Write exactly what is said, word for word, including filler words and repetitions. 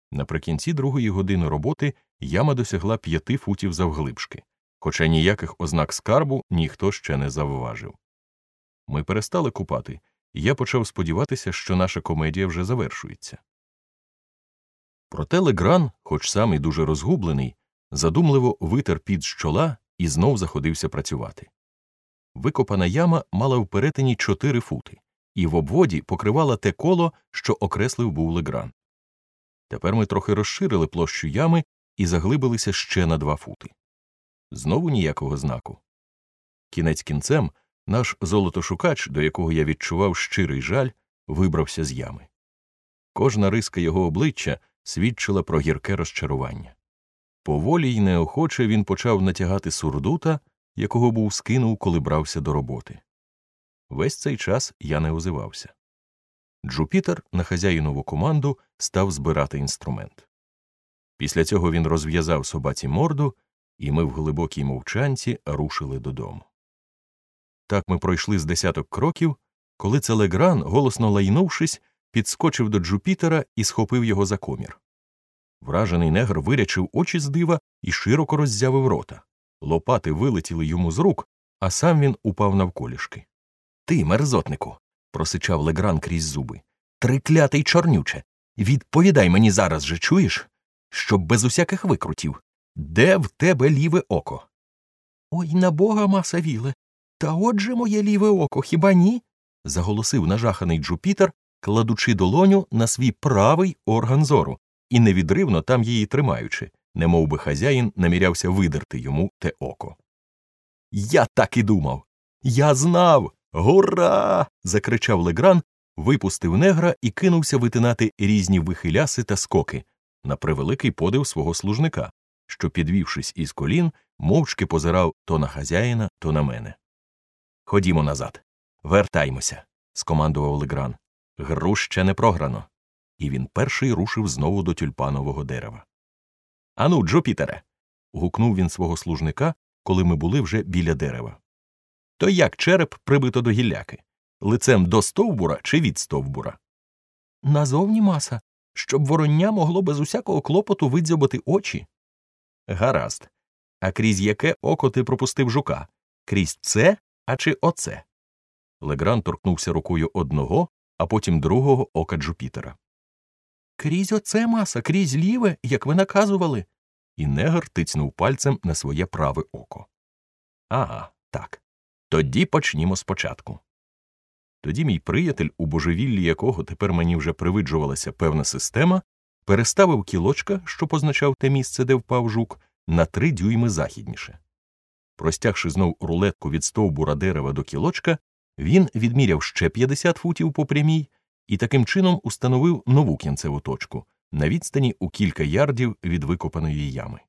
Наприкінці другої години роботи яма досягла п'яти футів завглибшки, хоча ніяких ознак скарбу ніхто ще не завважив. Ми перестали купати, і я почав сподіватися, що наша комедія вже завершується. Проте Легран, хоч сам і дуже розгублений, задумливо витер під з чола і знов заходився працювати. Викопана яма мала в перетині чотири фути, і в обводі покривала те коло, що окреслив був Легран. Тепер ми трохи розширили площу ями і заглибилися ще на два фути. Знову ніякого знаку. Кінець кінцем наш золотошукач, до якого я відчував щирий жаль, вибрався з ями. Кожна риска його обличчя свідчила про гірке розчарування. Поволі й неохоче він почав натягати сурдута, якого був скинув, коли брався до роботи. Весь цей час я не озивався. Джупітер на хазяїнову команду став збирати інструмент. Після цього він розв'язав собаці морду, і ми в глибокій мовчанці рушили додому. Так ми пройшли з десяток кроків, коли це Легран, голосно лайнувшись, підскочив до Джупітера і схопив його за комір. Вражений негр вирячив очі з дива і широко роззявив рота. Лопати вилетіли йому з рук, а сам він упав навколішки. «Ти, мерзотнику!» – просичав Легран крізь зуби. «Триклятий чорнюче! Відповідай мені зараз же, чуєш? Щоб без усяких викрутів. Де в тебе ліве око?» «Ой, на бога, маса віле! Та отже моє ліве око, хіба ні?» – заголосив нажаханий Джупітер, кладучи долоню на свій правий орган зору і невідривно там її тримаючи, немов би хазяїн намірявся видерти йому те око. «Я так і думав! Я знав! Гура!» – закричав Легран, випустив негра і кинувся витинати різні вихиляси та скоки, на превеликий подив свого служника, що, підвівшись із колін, мовчки позирав то на хазяїна, то на мене. «Ходімо назад. Вертаймося», – скомандував Легран. «Гру ще не програно». І він перший рушив знову до тюльпанового дерева. «Ану, Джупітере!» – гукнув він свого служника, коли ми були вже біля дерева. «То як череп прибито до гілляки? Лицем до стовбура чи від стовбура?» «Назовні, маса, щоб вороння могло без усякого клопоту видзьобати очі». «Гаразд. А крізь яке око ти пропустив жука? Крізь це, а чи оце?» Легран торкнувся рукою одного, а потім другого ока Джупітера. «Крізь оце, маса, крізь ліве, як ви наказували». І негр тицнув пальцем на своє праве око. «Ага, так. Тоді почнімо спочатку». Тоді мій приятель, у божевіллі якого тепер мені вже привиджувалася певна система, переставив кілочка, що позначав те місце, де впав жук, на три дюйми західніше. Простягши знов рулетку від стовбура дерева до кілочка, він відміряв ще п'ятдесят футів по прямій і таким чином установив нову кінцеву точку на відстані у кілька ярдів від викопаної ями.